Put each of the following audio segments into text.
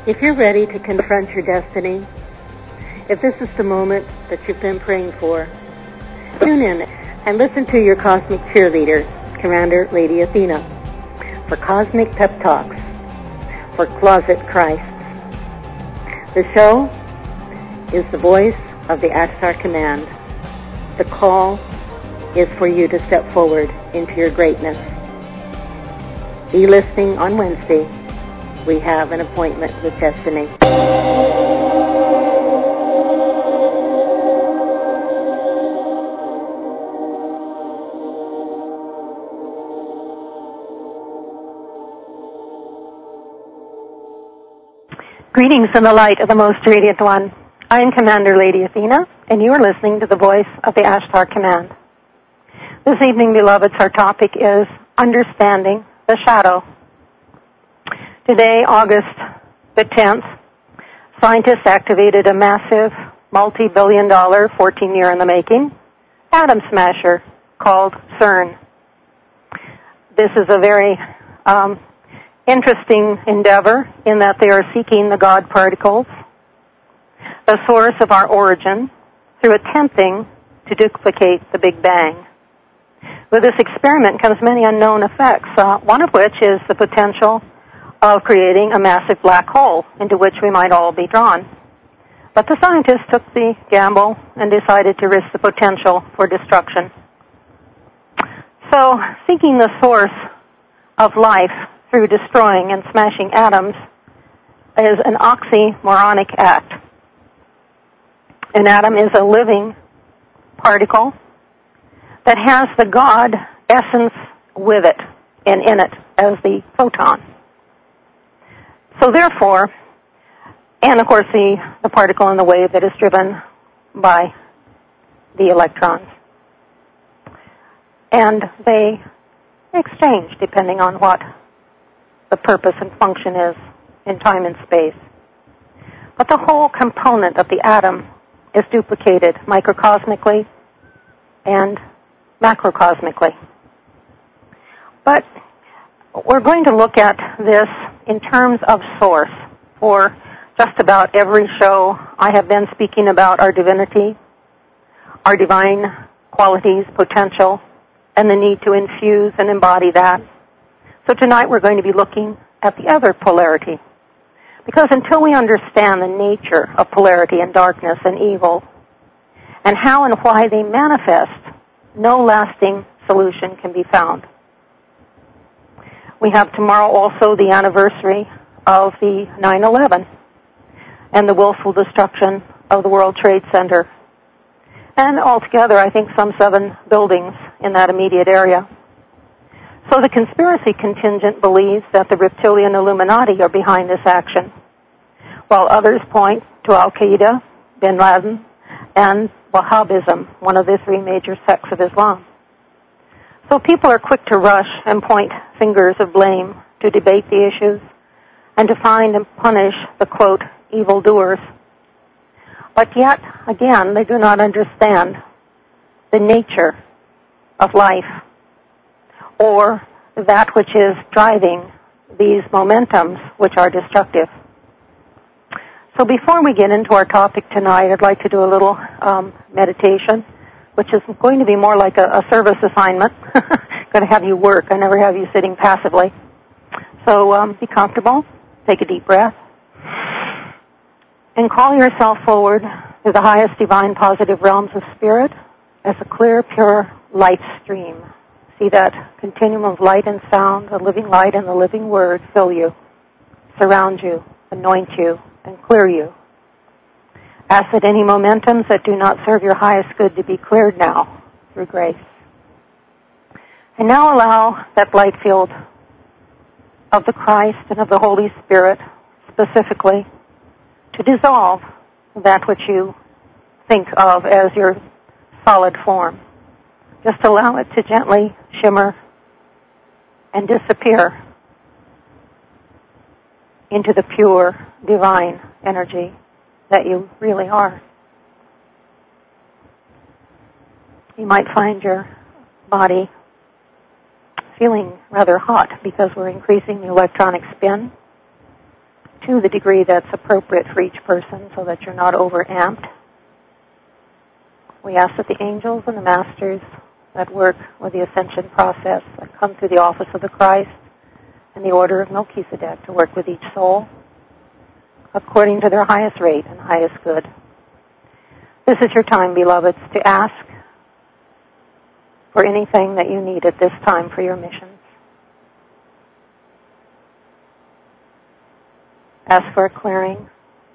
If you're ready to confront your destiny, if this is the moment that you've been praying for, tune in and listen to your cosmic cheerleader, Commander Lady Athena, for Cosmic Pep Talks for Closet Christs. The show is the voice of the Ashtar Command. The call is for you to step forward into your greatness. Be listening on Wednesday. We have an appointment with destiny. Greetings in the light of the Most Radiant One. I am Commander Lady Athena, and you are listening to the voice of the Ashtar Command. This evening, beloveds, our topic is Understanding the Shadow. Today, August the 10th, scientists activated a massive, multi-billion-dollar, 14-year in the making, atom smasher called CERN. This is a very interesting endeavor in that they are seeking the God particles, the source of our origin, through attempting to duplicate the Big Bang. With this experiment comes many unknown effects, one of which is the potential of creating a massive black hole into which we might all be drawn. But the scientists took the gamble and decided to risk the potential for destruction. So, seeking the source of life through destroying and smashing atoms is an oxymoronic act. An atom is a living particle that has the God essence with it and in it as the photon. So therefore, and of course the particle in the wave that is driven by the electrons. And they exchange depending on what the purpose and function is in time and space. But the whole component of the atom is duplicated microcosmically and macrocosmically. But we're going to look at this in terms of source. For just about every show, I have been speaking about our divinity, our divine qualities, potential, and the need to infuse and embody that. So tonight we're going to be looking at the other polarity. Because until we understand the nature of polarity and darkness and evil, and how and why they manifest, no lasting solution can be found. We have tomorrow also the anniversary of the 9/11 and the willful destruction of the World Trade Center. And altogether, I think some 7 buildings in that immediate area. So the conspiracy contingent believes that the reptilian Illuminati are behind this action, while others point to Al-Qaeda, Bin Laden, and Wahhabism, one of the 3 major sects of Islam. So people are quick to rush and point fingers of blame to debate the issues and to find and punish the, quote, evildoers. But yet, again, they do not understand the nature of life or that which is driving these momentums which are destructive. So before we get into our topic tonight, I'd like to do a little meditation, which is going to be more like a service assignment. Going to have you work. I never have you sitting passively. So be comfortable. Take a deep breath. And call yourself forward to the highest divine positive realms of spirit as a clear, pure light stream. See that continuum of light and sound, the living light and the living word fill you, surround you, anoint you, and clear you. Ask that any momentums that do not serve your highest good to be cleared now through grace. And now allow that light field of the Christ and of the Holy Spirit specifically to dissolve that which you think of as your solid form. Just allow it to gently shimmer and disappear into the pure, divine energy that you really are. You might find your body feeling rather hot because we're increasing the electronic spin. to the degree that's appropriate for each person so that you're not overamped. We ask that the angels and the masters that work with the ascension process, that come through the office of the Christ and the order of Melchizedek, to work with each soul according to their highest rate and highest good. This is your time, beloveds, to ask for anything that you need at this time for your missions. Ask for a clearing.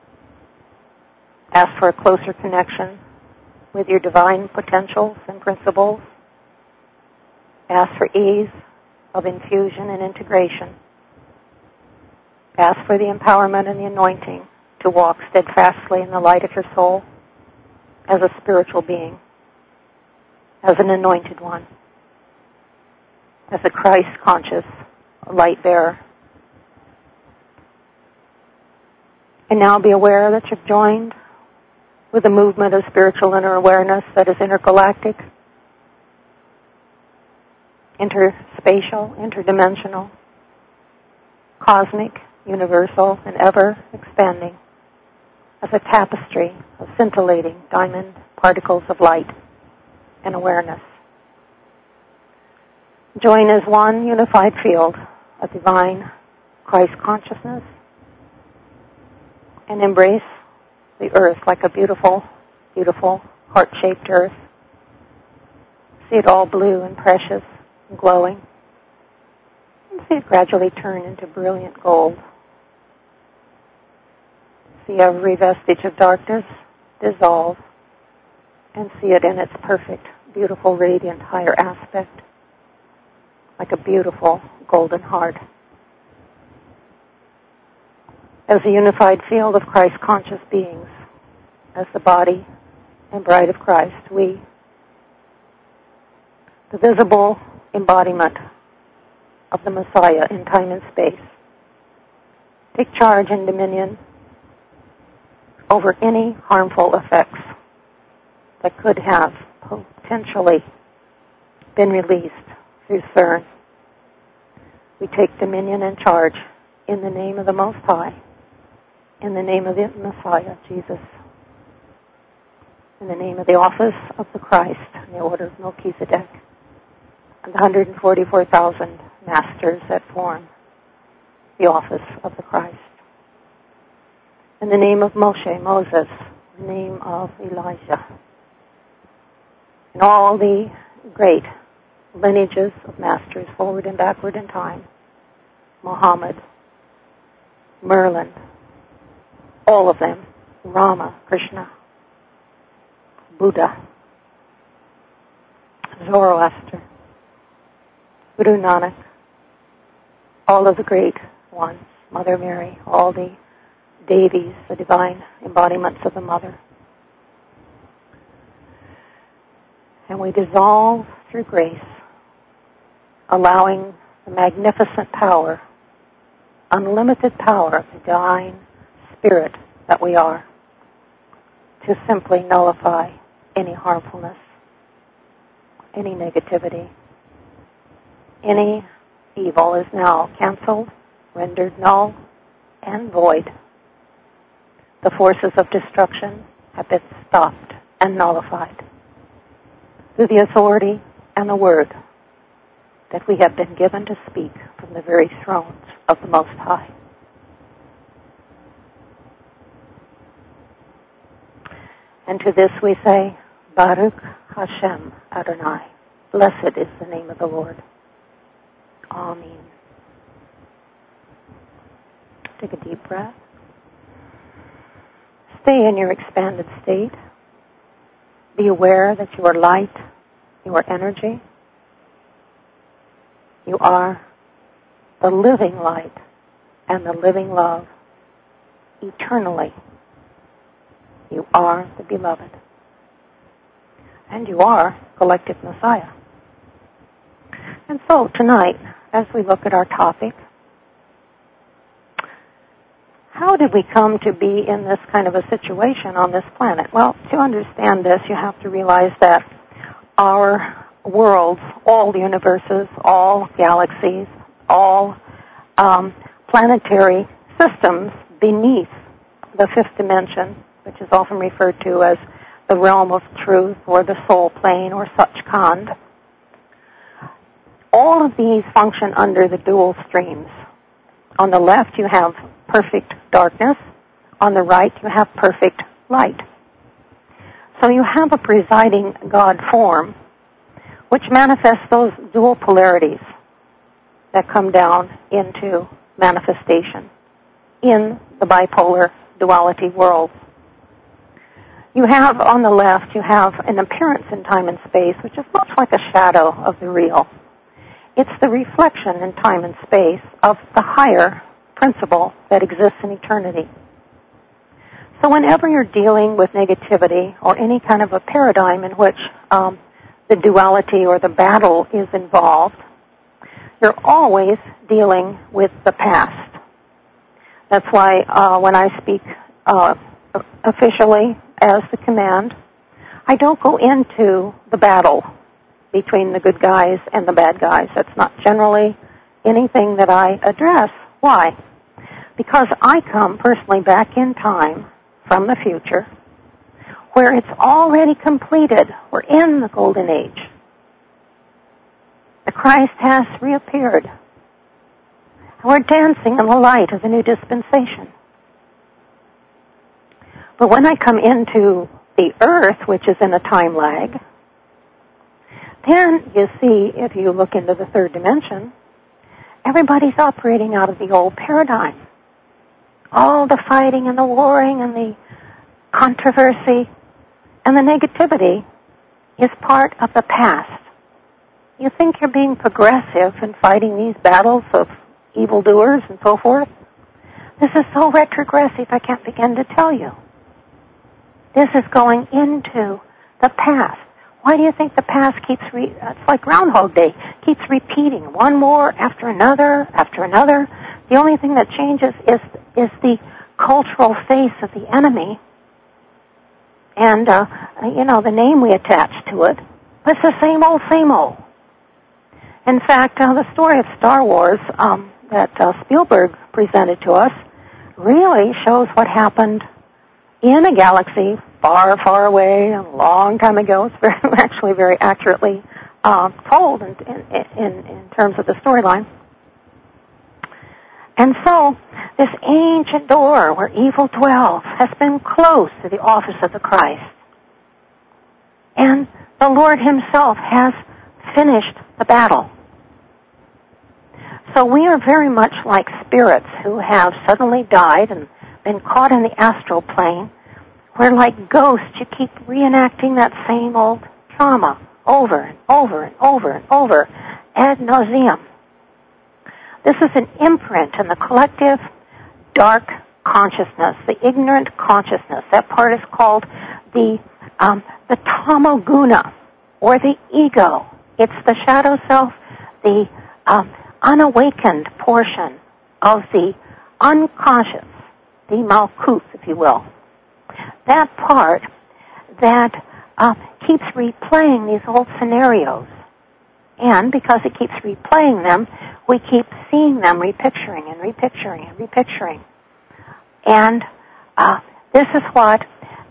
Ask for a closer connection with your divine potentials and principles. Ask for ease of infusion and integration. Ask for the empowerment and the anointing to walk steadfastly in the light of your soul as a spiritual being, as an anointed one, as a Christ-conscious light bearer. And now be aware that you've joined with a movement of spiritual inner awareness that is intergalactic, interspatial, interdimensional, cosmic, universal, and ever expanding, as a tapestry of scintillating diamond particles of light and awareness. Join as one unified field of divine Christ consciousness and embrace the earth like a beautiful, beautiful heart-shaped earth. See it all blue and precious and glowing. And see it gradually turn into brilliant gold. See every vestige of darkness dissolve and see it in its perfect, beautiful, radiant, higher aspect, like a beautiful golden heart. As a unified field of Christ-conscious beings, as the body and bride of Christ, we, the visible embodiment of the Messiah in time and space, take charge and dominion over any harmful effects that could have potentially been released through CERN. We take dominion and charge in the name of the Most High, in the name of the Messiah, Jesus, in the name of the office of the Christ and the order of Melchizedek, and the 144,000 masters that form the office of the Christ. In the name of Moshe, Moses, in the name of Elijah, and all the great lineages of masters forward and backward in time, Muhammad, Merlin, all of them, Rama, Krishna, Buddha, Zoroaster, Guru Nanak, all of the great ones, Mother Mary, all the Devis, the divine embodiments of the Mother. And we dissolve through grace, allowing the magnificent power, unlimited power of the divine Spirit that we are, to simply nullify any harmfulness, any negativity. Any evil is now canceled, rendered null, and void. The forces of destruction have been stopped and nullified through the authority and the word that we have been given to speak from the very thrones of the Most High. And to this we say, Baruch Hashem Adonai. Blessed is the name of the Lord. Amen. Take a deep breath. Stay in your expanded state. Be aware that you are light, you are energy. You are the living light and the living love eternally. You are the beloved. And you are collective Messiah. And so tonight, as we look at our topic, how did we come to be in this kind of a situation on this planet? Well, to understand this, you have to realize that our worlds, all the universes, all galaxies, all planetary systems beneath the fifth dimension, which is often referred to as the realm of truth or the soul plane or Sachkhand. All of these function under the dual streams. On the left you have perfect darkness. On the right you have perfect light. So you have a presiding God form which manifests those dual polarities that come down into manifestation in the bipolar duality world. You have, on the left, you have an appearance in time and space, which is much like a shadow of the real. It's the reflection in time and space of the higher principle that exists in eternity. So whenever you're dealing with negativity or any kind of a paradigm in which the duality or the battle is involved, you're always dealing with the past. That's why when I speak officially as the command, I don't go into the battle between the good guys and the bad guys. That's not generally anything that I address. Why? Because I come personally back in time from the future where it's already completed. We're in the golden age. The Christ has reappeared. And we're dancing in the light of the new dispensation. But when I come into the earth, which is in a time lag, then you see, if you look into the third dimension, everybody's operating out of the old paradigm. All the fighting and the warring and the controversy and the negativity is part of the past. You think you're being progressive and fighting these battles of evildoers and so forth? This is so retrogressive, I can't begin to tell you. This is going into the past. Why do you think the past keeps, it's like Groundhog Day, keeps repeating one more after another after another? The only thing that changes is the cultural face of the enemy and, the name we attach to it. But it's the same old, same old. In fact, the story of Star Wars that Spielberg presented to us really shows what happened in a galaxy far, far away, a long time ago. It's actually very accurately told in terms of the storyline. And so, this ancient door where evil dwells has been closed to the office of the Christ. And the Lord himself has finished the battle. So we are very much like spirits who have suddenly died and been caught in the astral plane, where like ghosts you keep reenacting that same old trauma over and over and over and over ad nauseum. This is an imprint in the collective dark consciousness, the ignorant consciousness. That part is called the tamoguna, or the ego. It's the shadow self, the unawakened portion of the unconscious, the malkuth, if you will. That part that keeps replaying these old scenarios. And because it keeps replaying them, we keep seeing them repicturing and repicturing and repicturing. And this is what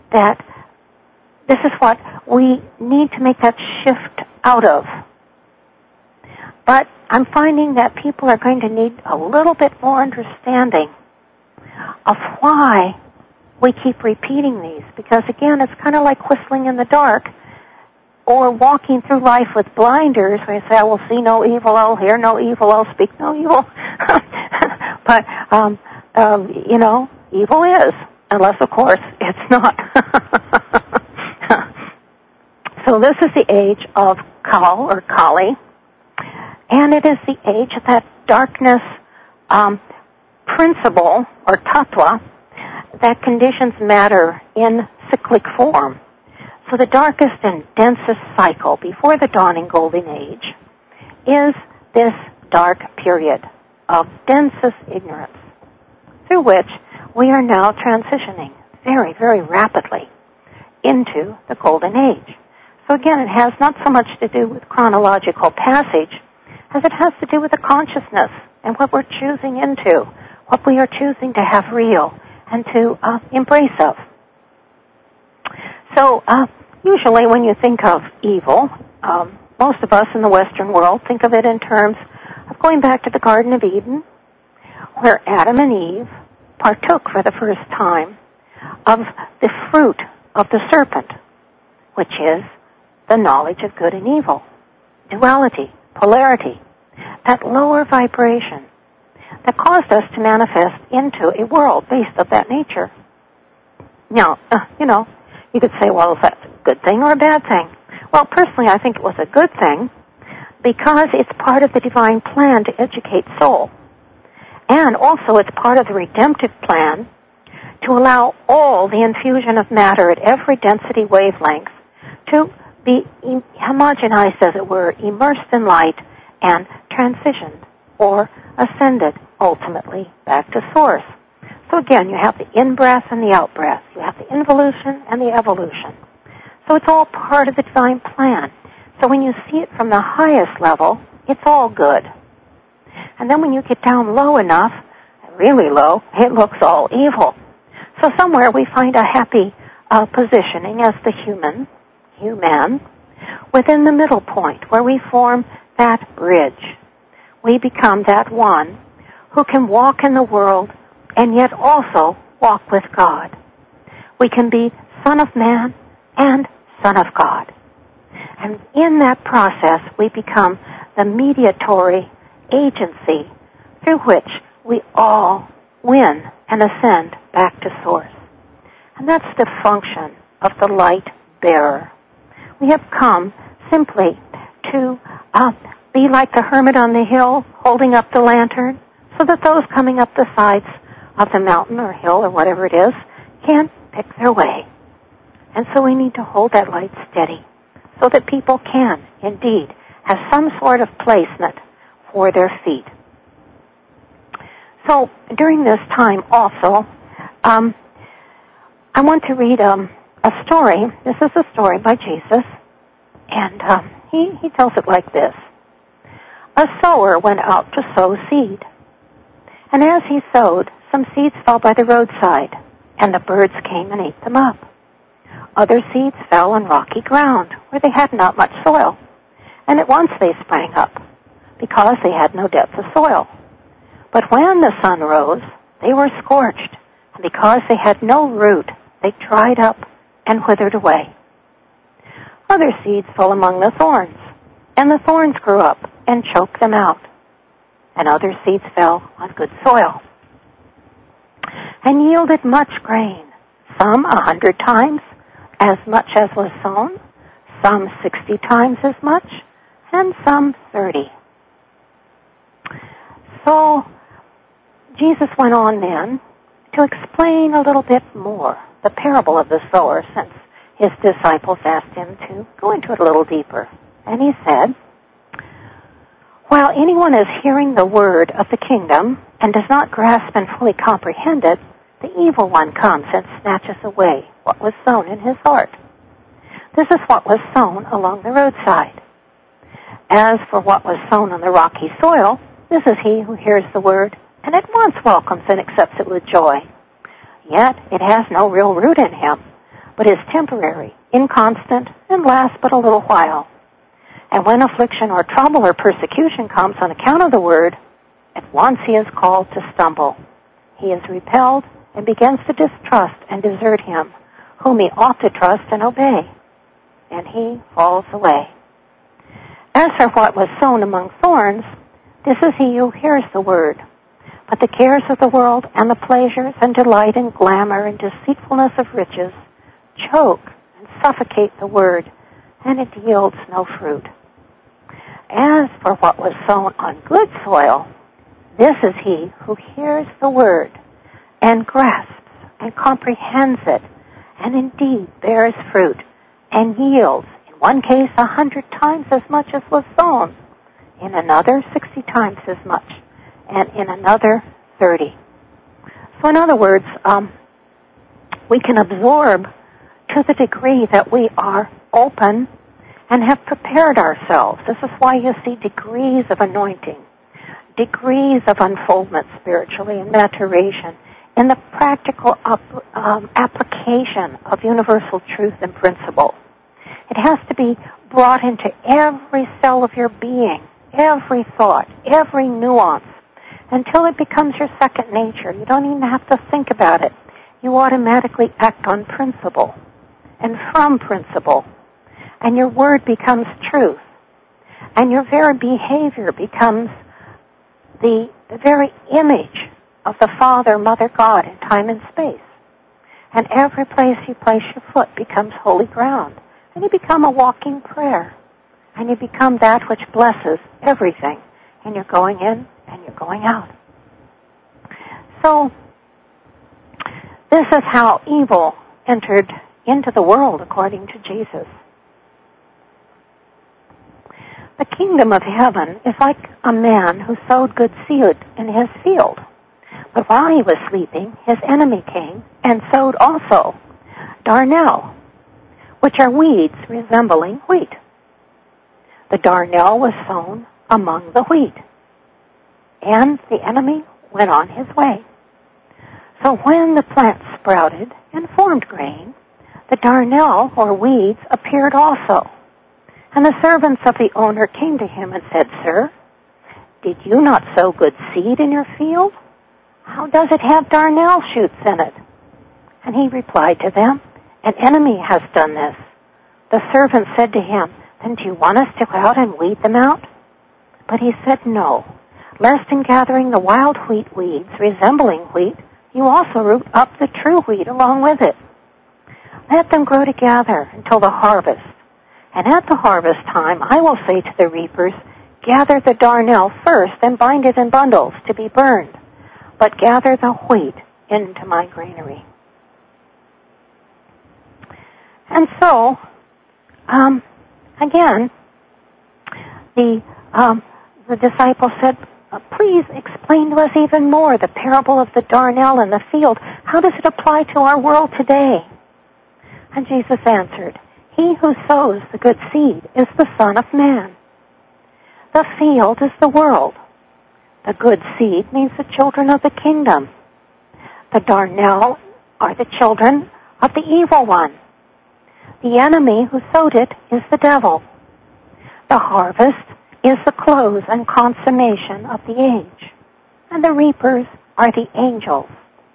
we need to make that shift out of. But I'm finding that people are going to need a little bit more understanding of why we keep repeating these. Because again, it's kind of like whistling in the dark or walking through life with blinders where you say, I will see no evil, I'll hear no evil, I'll speak no evil. But, evil is, unless, of course, it's not. So this is the age of Kal, or Kali, and it is the age of that darkness principle, or tattva, that conditions matter in cyclic form. So the darkest and densest cycle before the dawning golden age is this dark period of densest ignorance through which we are now transitioning very, very rapidly into the golden age. So again, it has not so much to do with chronological passage as it has to do with the consciousness and what we're choosing into, what we are choosing to have real, and to embrace of. So usually when you think of evil, most of us in the Western world think of it in terms of going back to the Garden of Eden, where Adam and Eve partook for the first time of the fruit of the serpent, which is the knowledge of good and evil, duality, polarity, that lower vibration that caused us to manifest into a world based of that nature. Now, you could say, well, is that a good thing or a bad thing? Well, personally, I think it was a good thing because it's part of the divine plan to educate soul. And also it's part of the redemptive plan to allow all the infusion of matter at every density wavelength to be homogenized, as it were, immersed in light and transitioned or ascended ultimately back to source. So again, you have the in-breath and the out-breath. You have the involution and the evolution. So it's all part of the divine plan. So when you see it from the highest level, it's all good. And then when you get down low enough, really low, it looks all evil. So somewhere we find a happy positioning as the human, within the middle point where we form that bridge. We become that one who can walk in the world and yet also walk with God. We can be Son of Man and Son of God. And in that process, we become the mediatory agency through which we all win and ascend back to source. And that's the function of the light bearer. We have come simply to be like the hermit on the hill holding up the lantern so that those coming up the sides of the mountain or hill or whatever it is can pick their way. And so we need to hold that light steady so that people can indeed have some sort of placement for their feet. So during this time also, I want to read a story. This is a story by Jesus, and he tells it like this. A sower went out to sow seed, and as he sowed, some seeds fell by the roadside, and the birds came and ate them up. Other seeds fell on rocky ground, where they had not much soil, and at once they sprang up, because they had no depth of soil. But when the sun rose, they were scorched, and because they had no root, they dried up and withered away. Other seeds fell among the thorns, and the thorns grew up and choked them out. And other seeds fell on good soil, and yielded much grain, some 100 times as much as was sown, some 60 times as much, and some 30. So Jesus went on then to explain a little bit more the parable of the sower, since his disciples asked him to go into it a little deeper. And he said, while anyone is hearing the word of the kingdom and does not grasp and fully comprehend it, the evil one comes and snatches away what was sown in his heart. This is what was sown along the roadside. As for what was sown on the rocky soil, this is he who hears the word and at once welcomes and accepts it with joy. Yet it has no real root in him, but is temporary, inconstant, and lasts but a little while. And when affliction or trouble or persecution comes on account of the word, at once he is called to stumble. He is repelled and begins to distrust and desert him, whom he ought to trust and obey. And he falls away. As for what was sown among thorns, this is he who hears the word. But the cares of the world and the pleasures and delight and glamour and deceitfulness of riches choke and suffocate the word, and it yields no fruit. As for what was sown on good soil, this is he who hears the word and grasps and comprehends it, and indeed bears fruit and yields, in one case 100 times as much as was sown, in another 60 times as much, and in another 30. So in other words, we can absorb to the degree that we are open and have prepared ourselves. This is why you see degrees of anointing, degrees of unfoldment spiritually and maturation in the practical application of universal truth and principle. It has to be brought into every cell of your being, every thought, every nuance, until it becomes your second nature. You don't even have to think about it. You automatically act on principle and from principle. And your word becomes truth. And your very behavior becomes the very image of the Father, Mother, God in time and space. And every place you place your foot becomes holy ground. And you become a walking prayer. And you become that which blesses everything. And you're going in and you're going out. So, this is how evil entered into the world according to Jesus. The kingdom of heaven is like a man who sowed good seed in his field. But while he was sleeping, his enemy came and sowed also darnel, which are weeds resembling wheat. The darnel was sown among the wheat, and the enemy went on his way. So when the plant sprouted and formed grain, the darnel, or weeds, appeared also. And the servants of the owner came to him and said, Sir, did you not sow good seed in your field? How does it have darnel shoots in it? And he replied to them, An enemy has done this. The servant said to him, Then do you want us to go out and weed them out? But he said, No, lest in gathering the wild wheat weeds resembling wheat, you also root up the true wheat along with it. Let them grow together until the harvest. And at the harvest time, I will say to the reapers, Gather the darnel first and bind it in bundles to be burned, but gather the wheat into my granary. And so, again, the disciple said, Please explain to us even more the parable of the darnel in the field. How does it apply to our world today? And Jesus answered, He who sows the good seed is the Son of Man. The field is the world. The good seed means the children of the kingdom. The darnel are the children of the evil one. The enemy who sowed it is the devil. The harvest is the close and consummation of the age. And the reapers are the angels.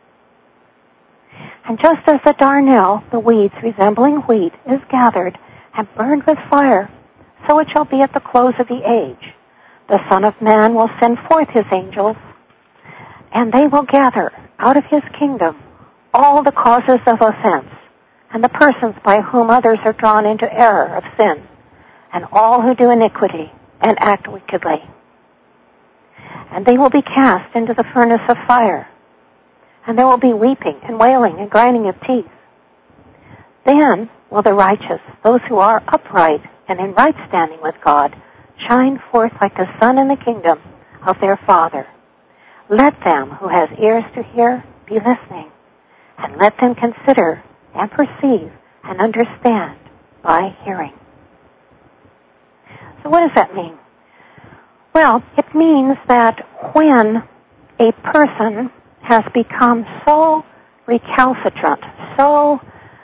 And just as the darnel, the weeds resembling wheat, is gathered and burned with fire, so it shall be at the close of the age. The Son of Man will send forth his angels, and they will gather out of his kingdom all the causes of offense, and the persons by whom others are drawn into error of sin, and all who do iniquity and act wickedly. And they will be cast into the furnace of fire, and there will be weeping and wailing and grinding of teeth. Then will the righteous, those who are upright and in right standing with God, shine forth like the sun in the kingdom of their Father. Let them who has ears to hear be listening, and let them consider and perceive and understand by hearing. So what does that mean? Well, it means that when a person has become so recalcitrant, so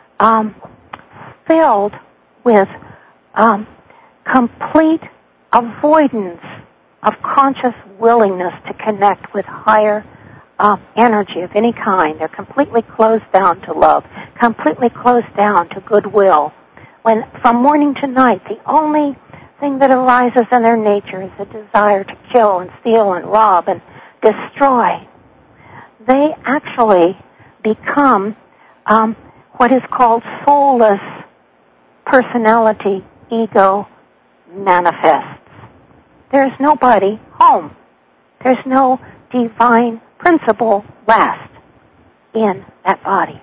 filled with complete avoidance of conscious willingness to connect with higher energy of any kind. They're completely closed down to love, completely closed down to goodwill. When from morning to night, the only thing that arises in their nature is a desire to kill and steal and rob and destroy, they actually become what is called soulless personality ego manifests. There's nobody home. There's no divine principle left in that body.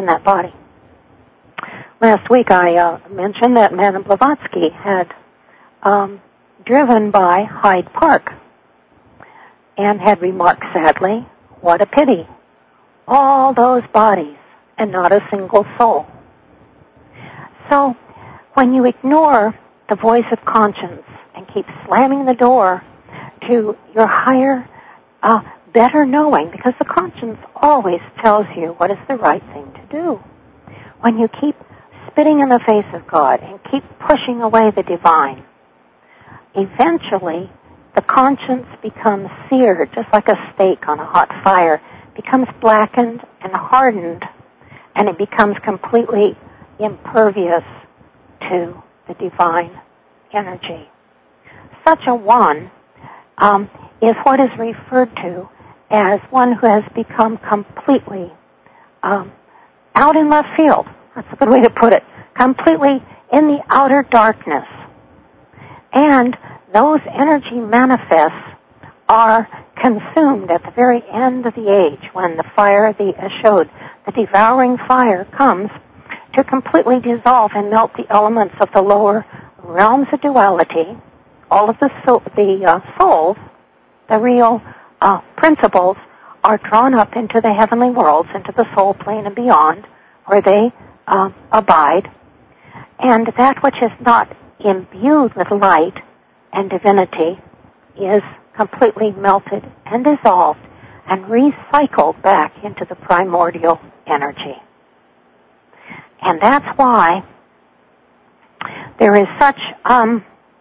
Last week I mentioned that Madame Blavatsky had driven by Hyde Park and had remarked sadly, what a pity. All those bodies and not a single soul. So when you ignore the voice of conscience and keep slamming the door to your higher better knowing, because the conscience always tells you what is the right thing to do. When you keep spitting in the face of God and keep pushing away the divine, eventually the conscience becomes seared, just like a steak on a hot fire, becomes blackened and hardened, and it becomes completely impervious to the divine energy. Such a one is what is referred to as one who has become completely out in left field. That's a good way to put it. Completely in the outer darkness. And those energy manifests are consumed at the very end of the age, when the fire, the Ashod, the devouring fire, comes to completely dissolve and melt the elements of the lower realms of duality. All of the souls, the real principles, are drawn up into the heavenly worlds, into the soul plane and beyond, where they abide. And that which is not imbued with light and divinity is completely melted and dissolved and recycled back into the primordial energy. And that's why there are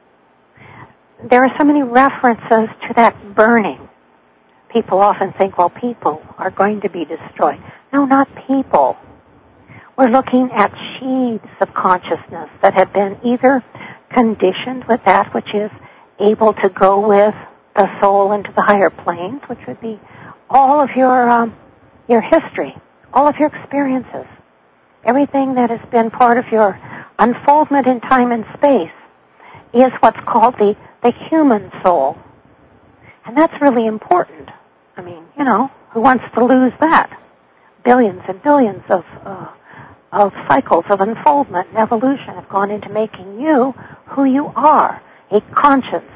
so many references to that burning. People often think, well, people are going to be destroyed. No, not people. We're looking at sheaths of consciousness that have been either conditioned with that which is able to go with the soul into the higher planes, which would be all of your history, all of your experiences, everything that has been part of your unfoldment in time and space is what's called the human soul. And that's really important. I mean, who wants to lose that? Billions and billions of cycles of unfoldment and evolution have gone into making you who you are, a conscience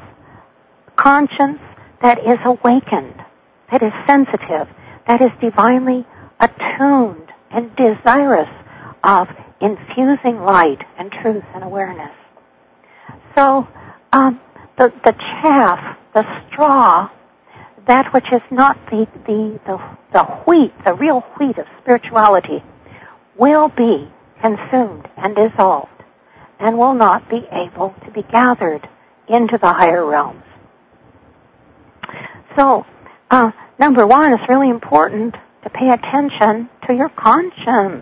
that is awakened, that is sensitive, that is divinely attuned and desirous of infusing light and truth and awareness. So the chaff, the straw, that which is not the wheat, the real wheat of spirituality, will be consumed and dissolved and will not be able to be gathered into the higher realms. So, number one, it's really important to pay attention to your conscience.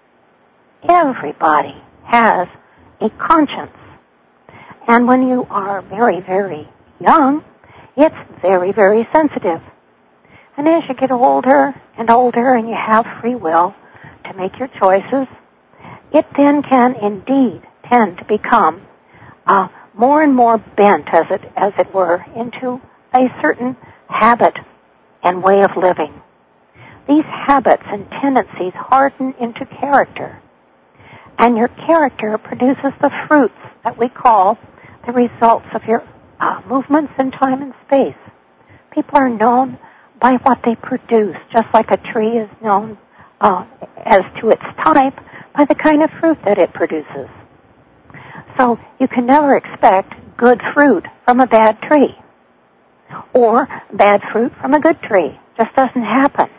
Everybody has a conscience. And when you are very, very young, it's very, very sensitive. And as you get older and older and you have free will to make your choices, it then can indeed tend to become more and more bent, as it were, into a certain habit and way of living. These habits and tendencies harden into character, and your character produces the fruits that we call the results of your movements in time and space. People are known by what they produce, just like a tree is known as to its type by the kind of fruit that it produces. So you can never expect good fruit from a bad tree, or bad fruit from a good tree. Just doesn't happen.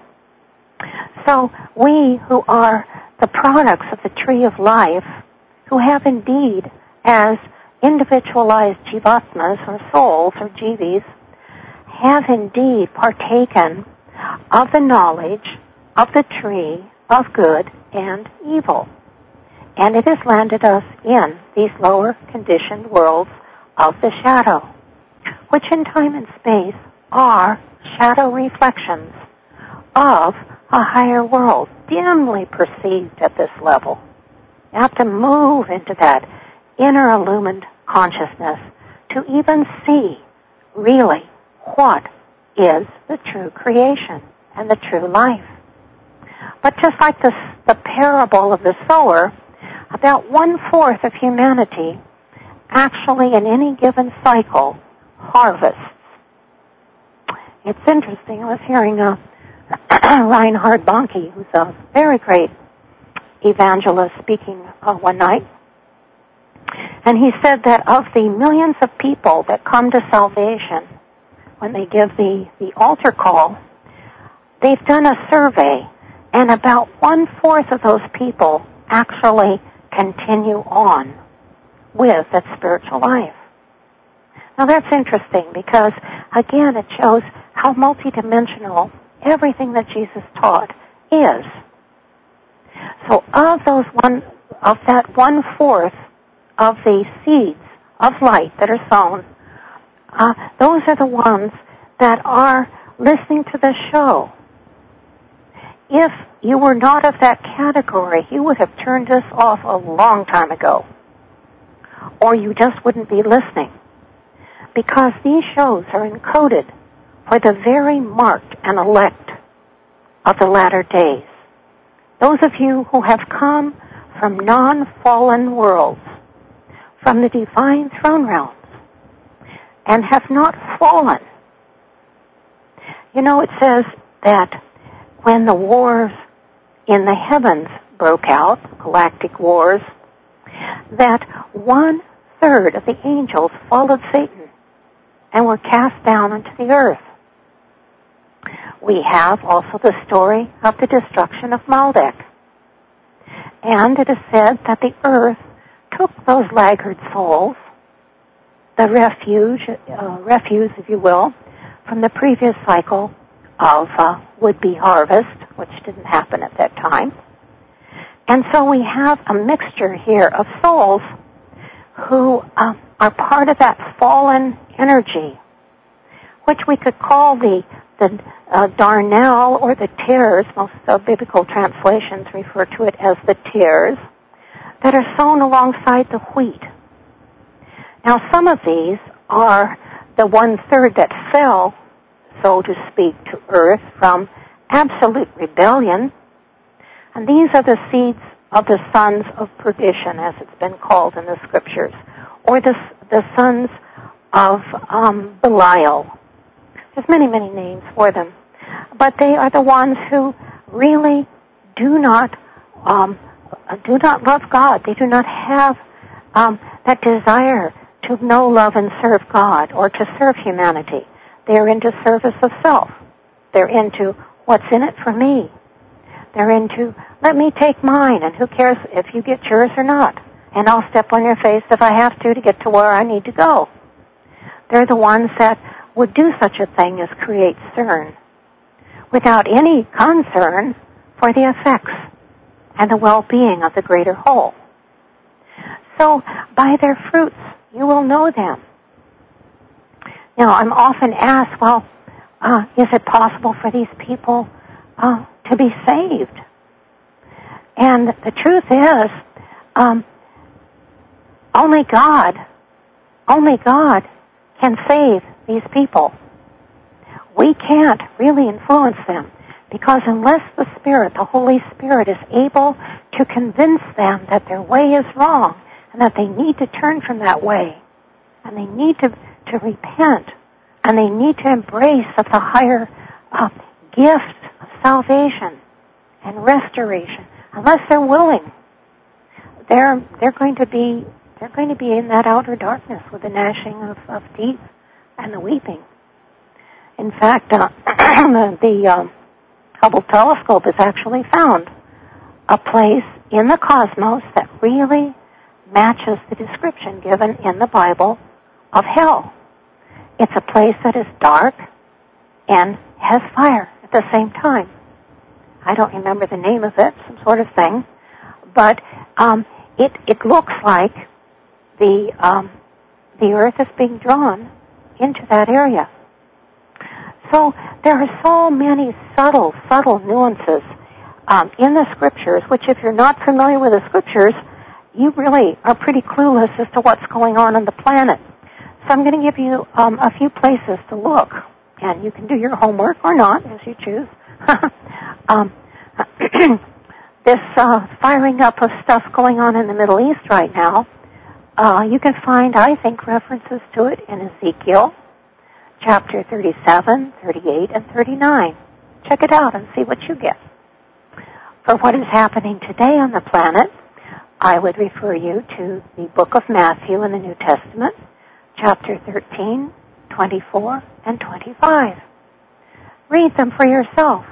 So we who are the products of the tree of life, who have indeed as individualized jivatmas or souls or jivis, have indeed partaken of the knowledge of the tree of good and evil. And it has landed us in these lower conditioned worlds of the shadow, which in time and space are shadow reflections of a higher world, dimly perceived at this level. You have to move into that inner illumined consciousness to even see really what is the true creation and the true life. But just like the parable of the sower, about 1/4 of humanity actually in any given cycle harvests. It's interesting. I was hearing Reinhard Bonnke, who's a very great evangelist, speaking one night. And he said that of the millions of people that come to salvation when they give the altar call, they've done a survey, and about 1/4 of those people actually continue on with that spiritual life. Now that's interesting because, again, it shows how multidimensional everything that Jesus taught is. So of that 1/4 of the seeds of light that are sown, those are the ones that are listening to the show. If you were not of that category, you would have turned this off a long time ago. Or you just wouldn't be listening. Because these shows are encoded for the very marked and elect of the latter days. Those of you who have come from non-fallen worlds, from the divine throne realms, and have not fallen. You know, it says that when the wars in the heavens broke out, galactic wars, that 1/3 of the angels followed Satan and were cast down into the earth. We have also the story of the destruction of Maldek. And it is said that the earth took those laggard souls, the refuse, if you will, from the previous cycle of would-be harvest, which didn't happen at that time. And so we have a mixture here of souls who are part of that fallen energy, which we could call the darnel or the tares. Most biblical translations refer to it as the tares, that are sown alongside the wheat. Now, some of these are the 1/3 that fell, so to speak, to earth from absolute rebellion. And these are the seeds of the sons of perdition, as it's been called in the scriptures, or the sons of Belial. There's many, many names for them. But they are the ones who really do not love God. They do not have that desire to know, love, and serve God or to serve humanity. They're into service of self. They're into what's in it for me. They're into, let me take mine, and who cares if you get yours or not. And I'll step on your face if I have to get to where I need to go. They're the ones that would do such a thing as create CERN without any concern for the effects and the well-being of the greater whole. So, by their fruits, you will know them. Now, I'm often asked, well, is it possible for these people to be saved? And the truth is, only God can save these people. We can't really influence them, because unless the Spirit, the Holy Spirit, is able to convince them that their way is wrong and that they need to turn from that way and they need to repent and they need to embrace of the higher gift of salvation and restoration, unless they're willing, they're going to be in that outer darkness with the gnashing of teeth and the weeping. In fact, the Hubble telescope has actually found a place in the cosmos that really matches the description given in the Bible of hell. It's a place that is dark and has fire at the same time. I don't remember the name of it, some sort of thing, but it looks like the earth is being drawn into that area. So there are so many subtle nuances in the scriptures, which if you're not familiar with the scriptures, you really are pretty clueless as to what's going on the planet. So I'm going to give you a few places to look, and you can do your homework or not, as you choose. This firing up of stuff going on in the Middle East right now, you can find, I think, references to it in Ezekiel, chapter 37, 38, and 39. Check it out and see what you get. For what is happening today on the planet, I would refer you to the book of Matthew in the New Testament, chapter 13, 24, and 25. Read them for yourself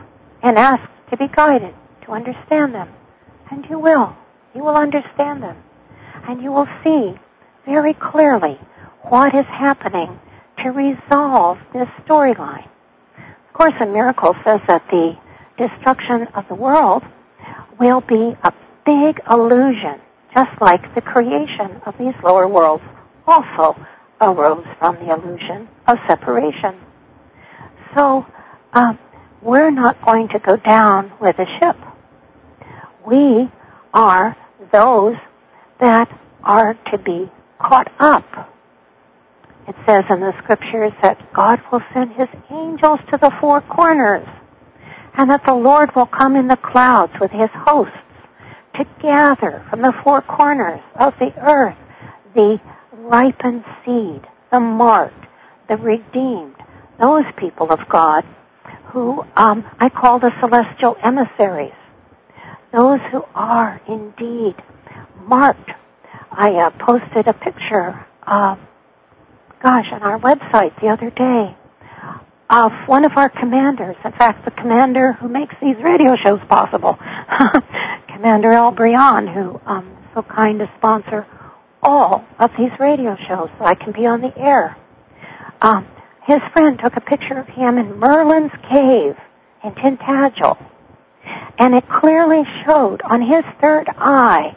and ask to be guided to understand them. And you will. You will understand them. And you will see very clearly what is happening to resolve this storyline. Of course, in Miracles says that the destruction of the world will be a big illusion, just like the creation of these lower worlds also arose from the illusion of separation. So, we're not going to go down with a ship. We are those that are to be caught up. It says in the scriptures that God will send his angels to the four corners, and that the Lord will come in the clouds with his hosts to gather from the four corners of the earth the ripened seed, the marked, the redeemed, those people of God who I call the celestial emissaries, those who are indeed marked. I posted a picture on our website the other day of one of our commanders, in fact, the commander who makes these radio shows possible, Commander Al Brion, who is so kind to sponsor all of these radio shows so I can be on the air. His friend took a picture of him in Merlin's cave in Tintagel, and it clearly showed on his third eye,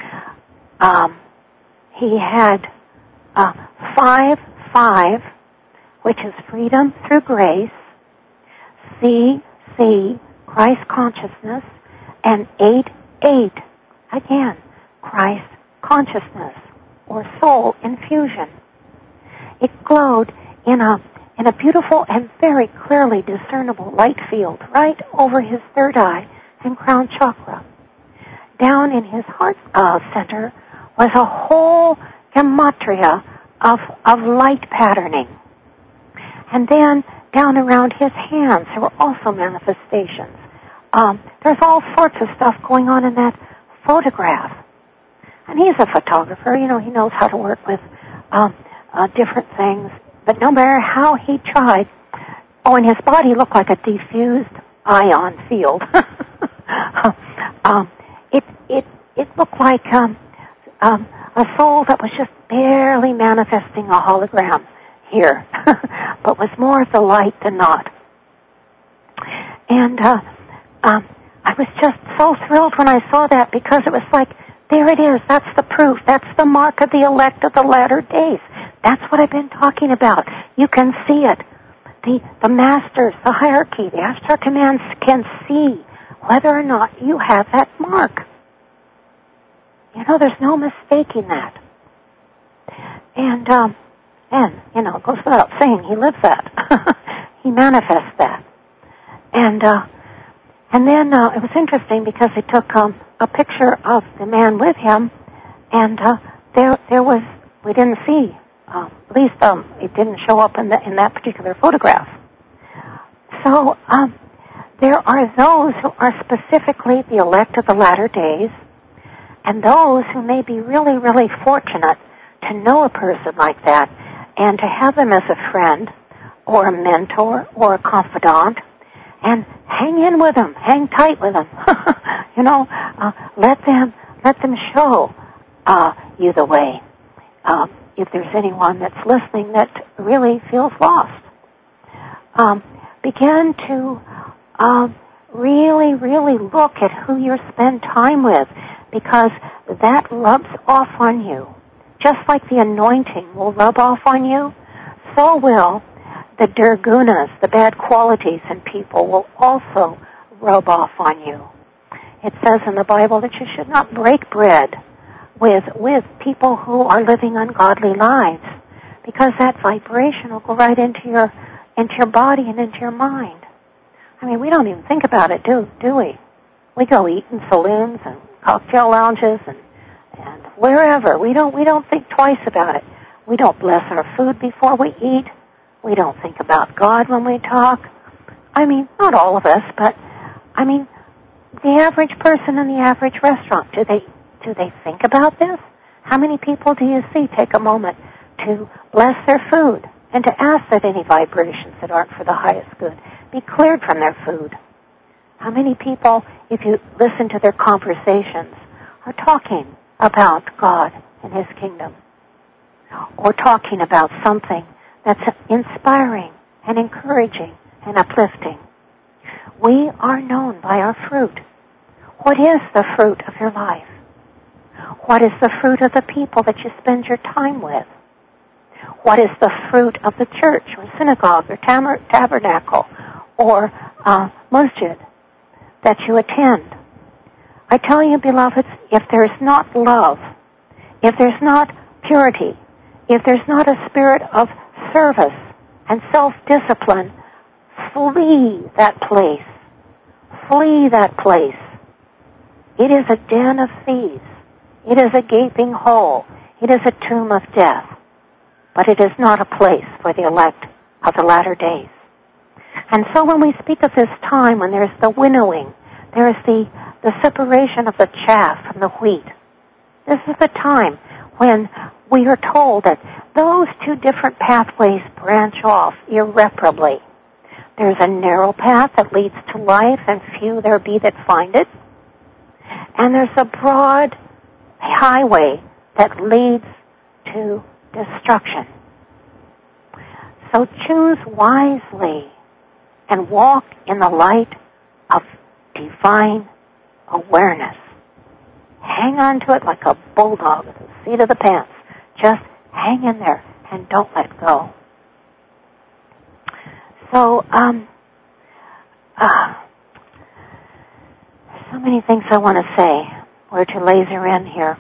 he had 5, which is freedom through grace, C, Christ consciousness, and 8, again, Christ consciousness, or soul infusion. It glowed in a beautiful and very clearly discernible light field right over his third eye and crown chakra. Down in his heart center was a whole gematria of light patterning. And then down around his hands there were also manifestations. There's all sorts of stuff going on in that photograph. And he's a photographer, he knows how to work with different things. But no matter how he tried, and his body looked like a diffused ion field. It looked like a soul that was just barely manifesting a hologram here, but was more of the light than not. And I was just so thrilled when I saw that, because it was like, there it is, that's the proof, that's the mark of the elect of the latter days. That's what I've been talking about. You can see it. The masters, the hierarchy, the Astral Commands can see whether or not you have that mark. There's no mistaking that. And it goes without saying, he lives that. He manifests that. And then it was interesting because he took a picture of the man with him, and there was, we didn't see, at least it didn't show up in that particular photograph. So there are those who are specifically the elect of the latter days, and those who may be really, really fortunate to know a person like that and to have them as a friend or a mentor or a confidant, and hang in with them, hang tight with them. Let them show you the way. If there's anyone that's listening that really feels lost, begin to really, really look at who you spend time with, because that rubs off on you. Just like the anointing will rub off on you, so will the durgunas, the bad qualities in people, will also rub off on you. It says in the Bible that you should not break bread with people who are living ungodly lives, because that vibration will go right into your body and into your mind. I mean, we don't even think about it, do we? We go eat in saloons and cocktail lounges and wherever. We don't think twice about it. We don't bless our food before we eat. We don't think about God when we talk. I mean, not all of us, but I mean, the average person in the average restaurant, do they think about this? How many people do you see take a moment to bless their food and to ask that any vibrations that aren't for the highest good be cleared from their food? How many people, if you listen to their conversations, are talking about God and His kingdom, or talking about something that's inspiring and encouraging and uplifting? We are known by our fruit. What is the fruit of your life? What is the fruit of the people that you spend your time with? What is the fruit of the church or synagogue or tabernacle or masjid that you attend? I tell you, beloveds, if there's not love, if there's not purity, if there's not a spirit of service and self-discipline, flee that place. Flee that place. It is a den of thieves. It is a gaping hole. It is a tomb of death. But it is not a place for the elect of the latter days. And so when we speak of this time when there's the winnowing, there's the separation of the chaff from the wheat, this is the time when we are told that those two different pathways branch off irreparably. There's a narrow path that leads to life, and few there be that find it. And there's a broad highway that leads to destruction. So choose wisely and walk in the light of divine awareness. Hang on to it like a bulldog at the seat of the pants. Just hang in there and don't let go. So, so many things I want to say. Where to laser in here.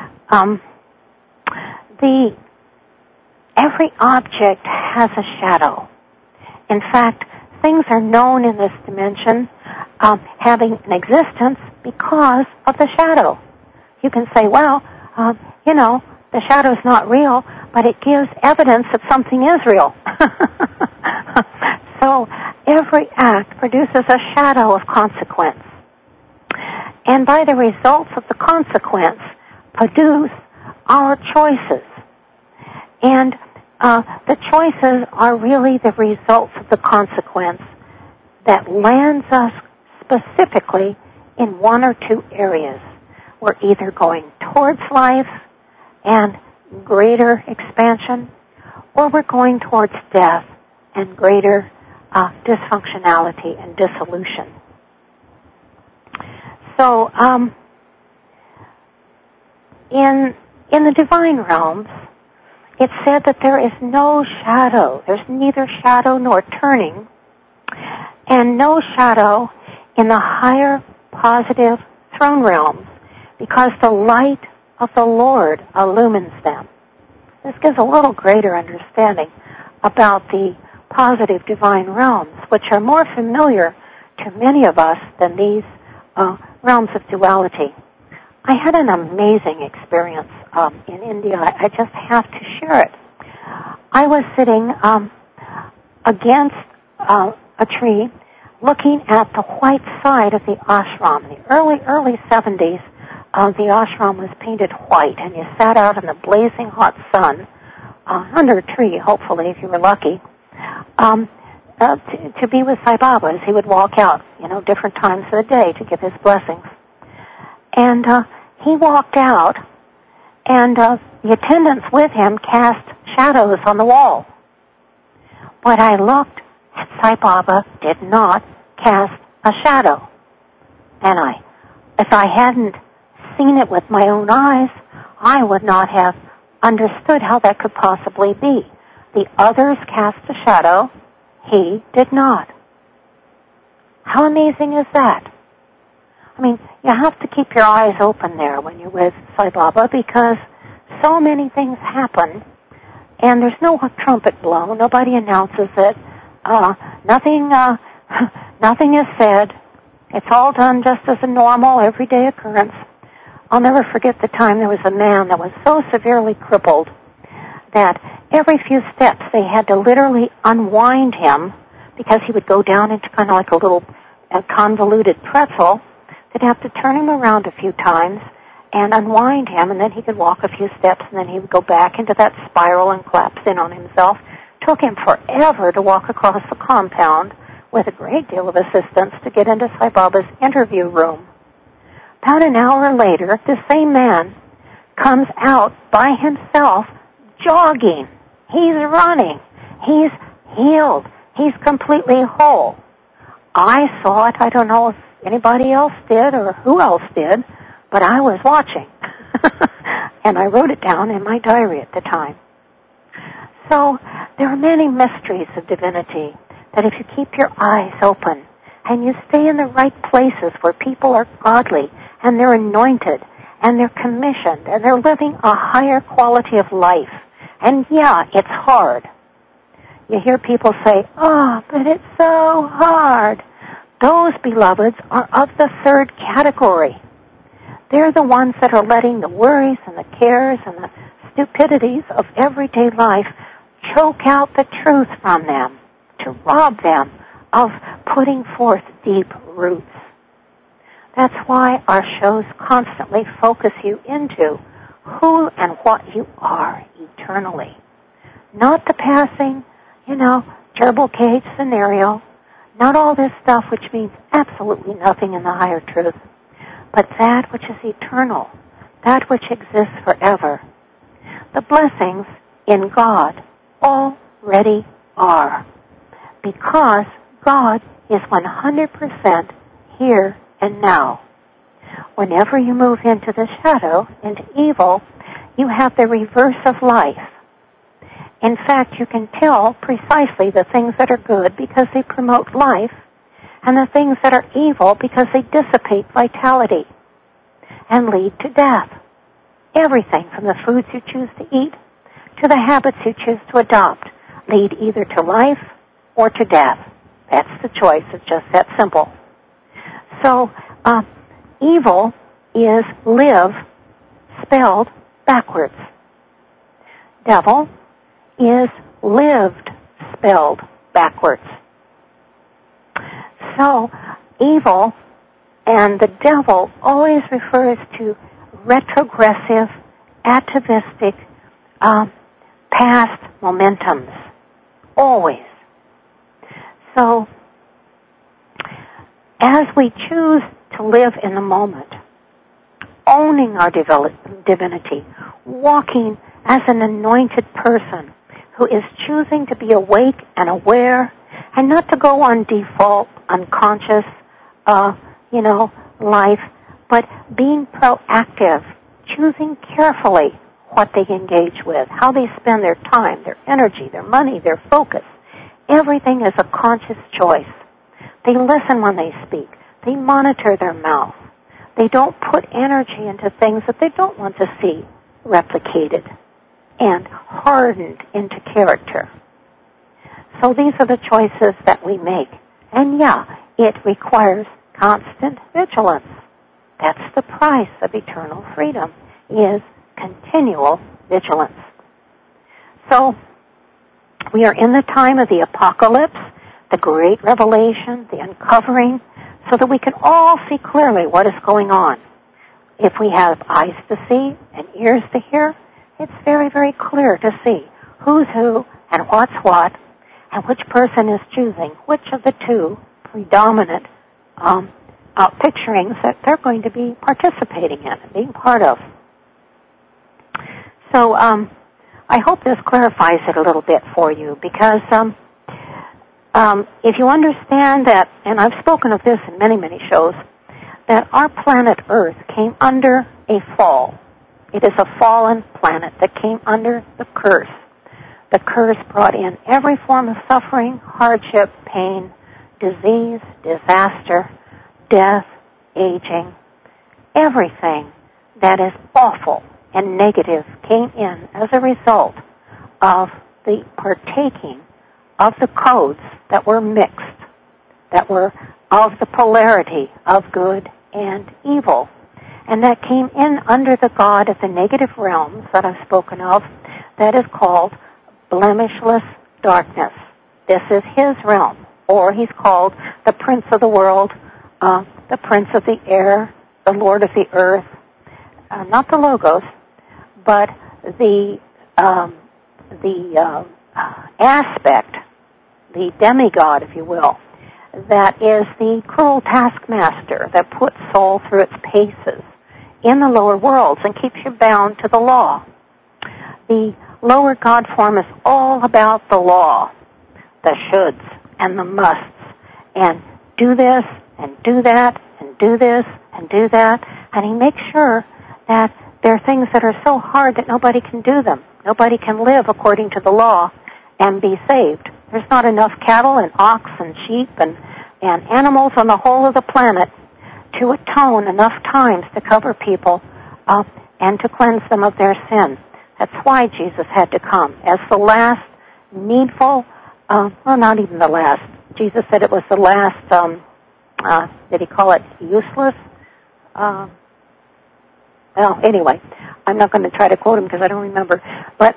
Every object has a shadow. In fact, things are known in this dimension having an existence because of the shadow. You can say, well, the shadow's not real, but it gives evidence that something is real. So every act produces a shadow of consequence. And by the results of the consequence, produce our choices. And the choices are really the results of the consequence that lands us specifically in one or two areas. We're either going towards life and greater expansion, or we're going towards death and greater dysfunctionality and dissolution. So, in the divine realms, it's said that there is no shadow. There's neither shadow nor turning, and no shadow in the higher positive throne realms, because the light of the Lord illumines them. This gives a little greater understanding about the positive divine realms, which are more familiar to many of us than these realms of duality. I had an amazing experience in India. I just have to share it. I was sitting against a tree looking at the white side of the ashram. In the early 70s, the ashram was painted white, and you sat out in the blazing hot sun under a tree, hopefully, if you were lucky, to be with Sai Baba as he would walk out, different times of the day to give his blessings. And he walked out, and the attendants with him cast shadows on the wall. But I looked, and Sai Baba did not cast a shadow. And if I hadn't seen it with my own eyes, I would not have understood how that could possibly be. The others cast a shadow, he did not. How amazing is that? I mean, you have to keep your eyes open there when you're with Sai Baba, because so many things happen, and there's no trumpet blown. Nobody announces it. Nothing is said. It's all done just as a normal, everyday occurrence. I'll never forget the time there was a man that was so severely crippled that every few steps they had to literally unwind him, because he would go down into kind of like a little convoluted pretzel. They'd have to turn him around a few times and unwind him, and then he could walk a few steps, and then he would go back into that spiral and collapse in on himself. Took him forever to walk across the compound with a great deal of assistance, to get into Sai Baba's interview room. About an hour later, the same man comes out by himself jogging. He's running. He's healed. He's completely whole. I saw it. I don't know if anybody else did or who else did, but I was watching. And I wrote it down in my diary at the time. So there are many mysteries of divinity that if you keep your eyes open and you stay in the right places where people are godly and they're anointed and they're commissioned and they're living a higher quality of life. And yeah, it's hard. You hear people say, "Oh, but it's so hard." Those, beloveds, are of the third category. They're the ones that are letting the worries and the cares and the stupidities of everyday life choke out the truth from them, to rob them of putting forth deep roots. That's why our shows constantly focus you into who and what you are eternally. Not the passing, gerbil cage scenario, not all this stuff which means absolutely nothing in the higher truth, but that which is eternal, that which exists forever. The blessings in God already are, because God is 100% here and now. Whenever you move into the shadow, into evil, you have the reverse of life. In fact, you can tell precisely the things that are good because they promote life, and the things that are evil because they dissipate vitality and lead to death. Everything from the foods you choose to eat to the habits you choose to adopt lead either to life or to death. That's the choice. It's just that simple. So, evil is live spelled backwards. Devil is lived spelled backwards. So, evil and the devil always refers to retrogressive, atavistic, past momentums. Always. So, as we choose to live in the moment, owning our divinity, walking as an anointed person who is choosing to be awake and aware and not to go on default, unconscious, life, but being proactive, choosing carefully what they engage with, how they spend their time, their energy, their money, their focus. Everything is a conscious choice. They listen when they speak. They monitor their mouth. They don't put energy into things that they don't want to see replicated and hardened into character. So these are the choices that we make. And yeah, it requires constant vigilance. That's the price of eternal freedom, is continual vigilance. So we are in the time of the apocalypse, the great revelation, the uncovering, so that we can all see clearly what is going on. If we have eyes to see and ears to hear, it's very, very clear to see who's who and what's what, and which person is choosing which of the two predominant picturings that they're going to be participating in and being part of. So I hope this clarifies it a little bit for you, because if you understand that, and I've spoken of this in many, many shows, that our planet Earth came under a fall. It is a fallen planet that came under the curse. The curse brought in every form of suffering, hardship, pain, disease, disaster, death, aging. Everything that is awful and negative came in as a result of the partaking of the codes that were mixed, that were of the polarity of good and evil, and that came in under the god of the negative realms that I've spoken of, that is called blemishless darkness. This is his realm, or he's called the Prince of the World, the Prince of the Air, the Lord of the Earth, not the Logos, but the aspect, the demigod, if you will, that is the cruel taskmaster that puts soul through its paces in the lower worlds and keeps you bound to the law. The lower God form is all about the law, the shoulds and the musts, and do this and do that and do this and do that, and he makes sure that there are things that are so hard that nobody can do them. Nobody can live according to the law and be saved. There's not enough cattle and ox and sheep and animals on the whole of the planet to atone enough times to cover people and to cleanse them of their sin. That's why Jesus had to come as the last needful, well, not even the last. Jesus said it was the last, did he call it useless? Well, anyway, I'm not going to try to quote him because I don't remember. But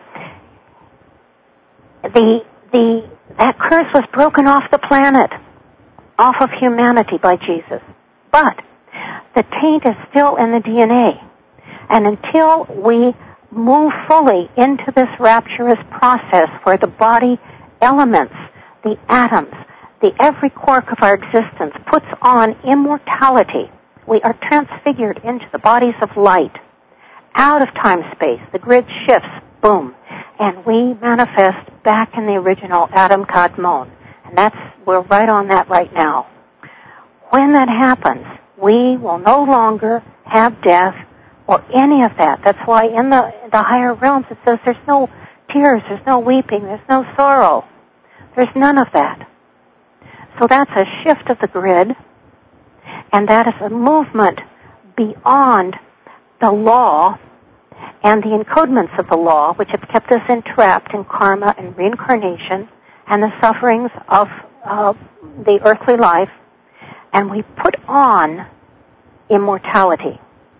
that curse was broken off the planet, off of humanity by Jesus. But the taint is still in the DNA. And until we move fully into this rapturous process where the body elements, the atoms, the every quark of our existence puts on immortality, we are transfigured into the bodies of light, out of time-space. The grid shifts, boom, and we manifest back in the original Adam Kadmon. And we're right on that right now. When that happens, we will no longer have death or any of that. That's why in the higher realms it says there's no tears, there's no weeping, there's no sorrow. There's none of that. So that's a shift of the grid, and that is a movement beyond the law and the encodements of the law, which have kept us entrapped in karma and reincarnation and the sufferings of the earthly life, and we put on immortality.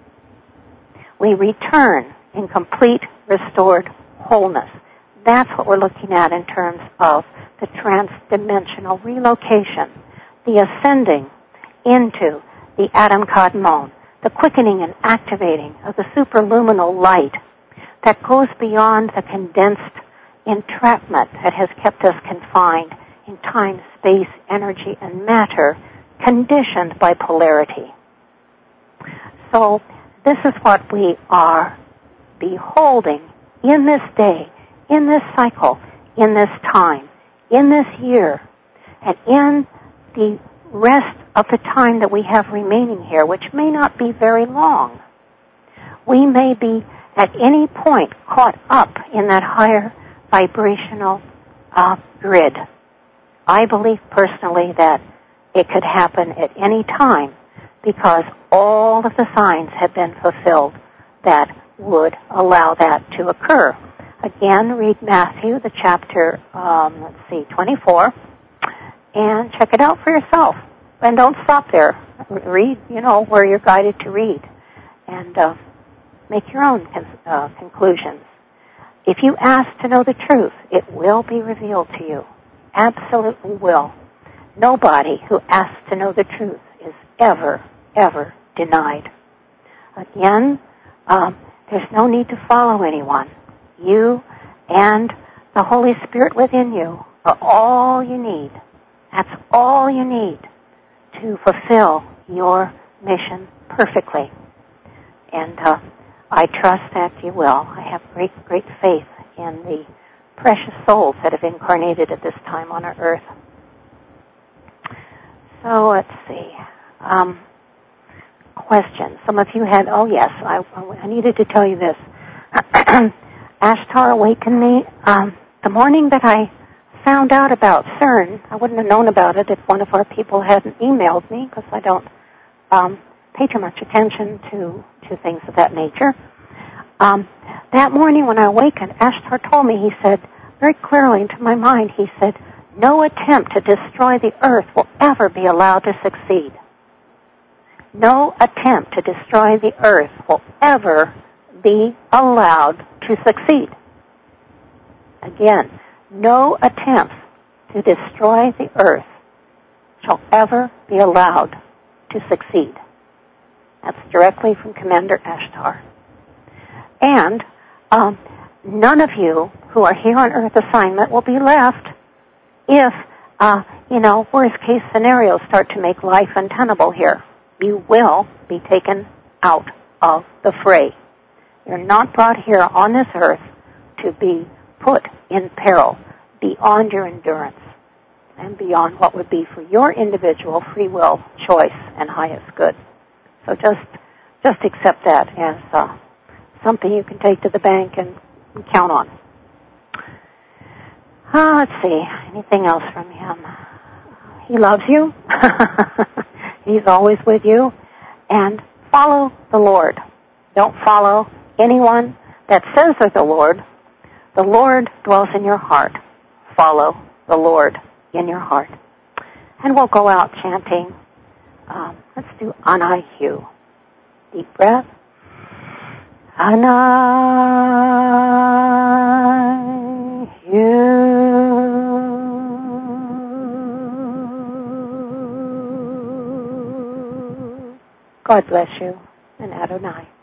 We return in complete, restored wholeness. That's what we're looking at in terms of the transdimensional relocation, the ascending into the Adam Kadmon, the quickening and activating of the superluminal light that goes beyond the condensed entrapment that has kept us confined in time, space, energy, and matter, conditioned by polarity. So this is what we are beholding in this day, in this cycle, in this time, in this year, and in the rest of the time that we have remaining here, which may not be very long. We may be at any point caught up in that higher vibrational grid. I believe personally that it could happen at any time because all of the signs have been fulfilled that would allow that to occur. Again, read Matthew, the chapter, 24, and check it out for yourself. And don't stop there. Read, where you're guided to read. And make your own conclusions. If you ask to know the truth, it will be revealed to you. Absolutely will. Nobody who asks to know the truth is ever, ever denied. Again, there's no need to follow anyone. You and the Holy Spirit within you are all you need. That's all you need to fulfill your mission perfectly. And I trust that you will. I have great, great faith in the precious souls that have incarnated at this time on our earth. So let's see. Questions. Some of you had, I needed to tell you this. Ashtar awakened me. The morning that I found out about CERN, I wouldn't have known about it if one of our people hadn't emailed me, because I don't pay too much attention to things of that nature. That morning when I awakened, Ashtar told me, he said, very clearly into my mind, he said, no attempt to destroy the earth will ever be allowed to succeed. No attempt to destroy the earth will ever be allowed to succeed. Again, no attempts to destroy the earth shall ever be allowed to succeed. That's directly from Commander Ashtar. And none of you who are here on Earth assignment will be left if worst case scenarios start to make life untenable here. You will be taken out of the fray. You're not brought here on this earth to be put in peril beyond your endurance and beyond what would be for your individual free will choice and highest good. So just accept that as something you can take to the bank and count on. Let's see. Anything else from him? He loves you. He's always with you. And follow the Lord. Don't follow anyone that says they're the Lord. The Lord dwells in your heart. Follow the Lord in your heart. And we'll go out chanting. Let's do Anahu. Deep breath. Anahu. God bless you, and Adonai.